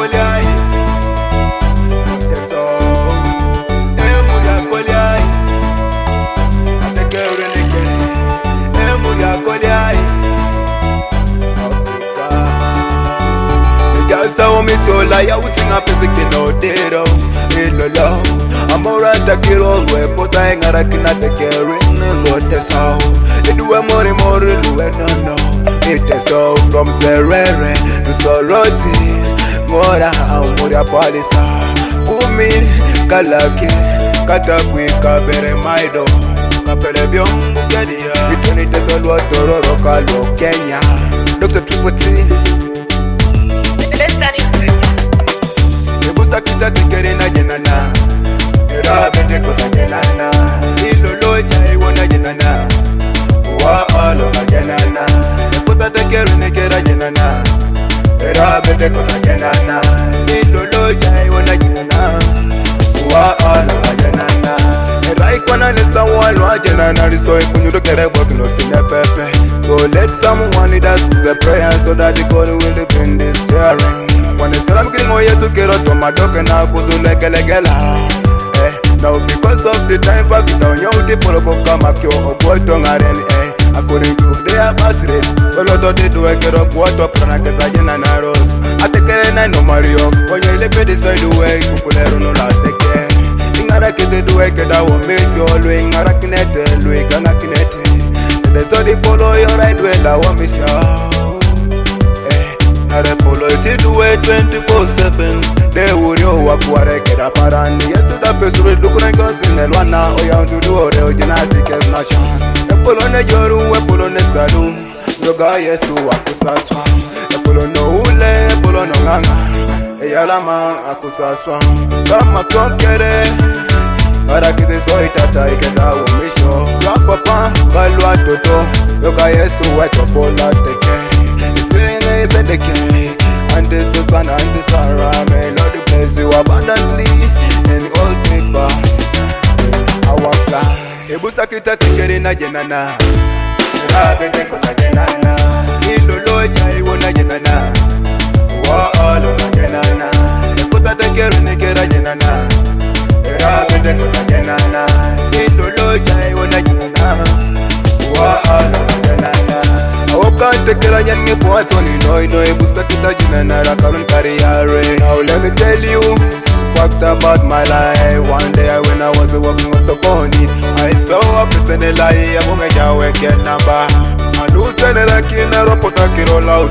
koliai teso emuria koliai atekere nekere emuria koliai Africa Ejasa omisola ya utinga pesike no dero ilolo amora takiro we pota engara kina tekere no teso eduwe mori luwe no it is all from Serere to Soroti Mora Amuria Polisa Kumi Kalaki Katakwi Kabere Maido Kapele Bion Bukedia Itunite Solwa Tororo Kalo Kenya Dr. Tripoti Ebusa Kita Tikerina Jenana Rabete Kota Jenana Iloloja Iwana Jenana Wa Alo Jenana Tekere nekera jenana Rabete kota jenana Ilolo jai wana jenana Wa ala jenana Raikwana nesta walwa jenana Riso ikunyudo kere wakino sine pepe So let someone lead us to the prayer So that the God will live in this sharing Wane salam kiringo yesu kero Tomadoke na kuzu legelegela Now because of the time factor Nyauti poloko kama kyo Ogwoto ngaren According to their pass rate, Solo they do a get up water, Pranakasayan and arrows. At the Karen no Mario, when you live beside the way, Kupulero no last the care. In Arakete do a get our miss your ring, Arakinete, Louis Ganakinete. The study polo your right way, I want miss you. Polo it do a 24/7. They would you walk what I get up around. Yes, to the best with looking like us in the one now, or you to do the gymnastic as not. Epolone yoru, epolone salu Yoga yesu akusaswa Epolono ule, epolono nganga Eyalama akusaswa Kama kokere Arakite so itata ikeda umisho Rapapa, kalwa toto Yoga yesu wetopola tekeri Isirene isedekeri And this the sun and the Sarah May Lord bless you abundantly In all people In our God Ebusa kita tikeri na jenana Rabete kota jenana Ilolo jai wona jenana Wa alo na jenana Ekuta tekeri nekera jenana Rabete kota jenana Ilolo jai wona jenana Wa alo na jenana Awoka tekera jenye po toni no ebusa kita jenana Rakalun kariyare Now let me tell you Fact about my life. One day when I was working with the pony, I saw a person in lie. I'm going to work at number. I lose an Erakina Ropota Kirola.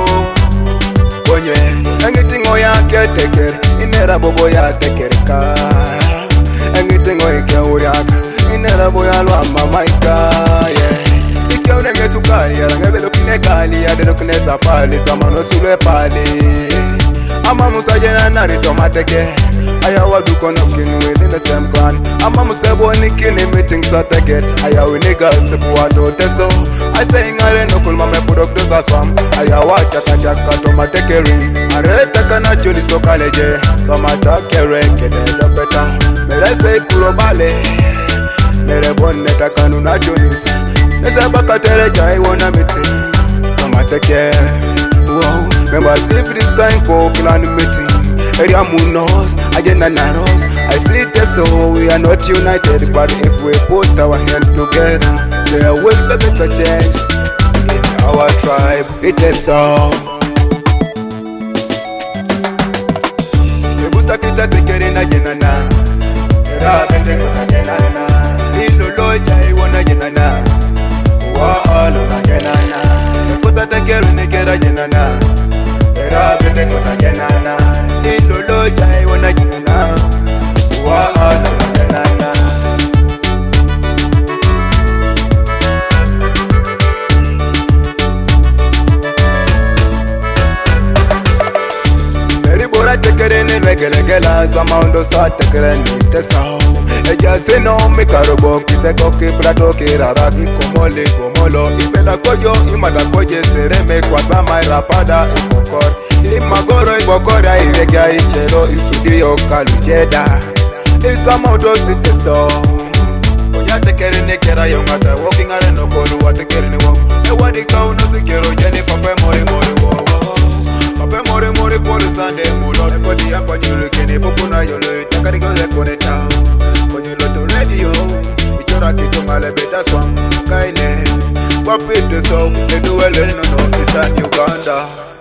When you anything or ya get take it, in a boya take it car. Anything or you can work in a boya, my car. Yeah, you can't get to carry. I'm never looking at Kali. I don't know if Pali, someone else to Pali. Ama musajena nari tomateke Aya wadu konokin within the same clan Ama musebo nikini meeting sateket Aya winiga sepu wato testo I say ngare no kulma me pudok doza swam Aya wachaka chaka tomateke ring Arete kana chuli sokaleje Tomatake kede do beta Mere say kulobale Mere boneta kanuna jonis Nese baka tereja iwana miti Tomateke Wow, members live this time for clan meeting. Area Munos, Agenda Naros. I see this so we are not united, but if we put our hands together, there will be better change in our tribe. It is so. Ebusa kita tekerina jenana, rabete kota jenana, ilolo jai wana jenana, wa alo na jenana. Kota tekerina kera jenana, rabete kota jenana, ilolo jai wana jenana, wa alo na jenana. Tekerene regelegela swamaundo sa tekerene teso Eja seno mikarobo kiteko kiprato kiraraki komolo Ibela koyo imada koje sereme kwa sama irapada ikokor Imagoro ibokora iregia ichero istudio kalucheda Iswamaundo si teso Oja tekerene kera yongata walking areno kolu wa tekerene wong Ewadika uno sikero jeni pape mori wo Pape mori poli sande mulo shot body up on you look any popuna you look takari go le koneta when you lot radio ichora kitu male beta swam kaine wapite so edu ele no no isa Uganda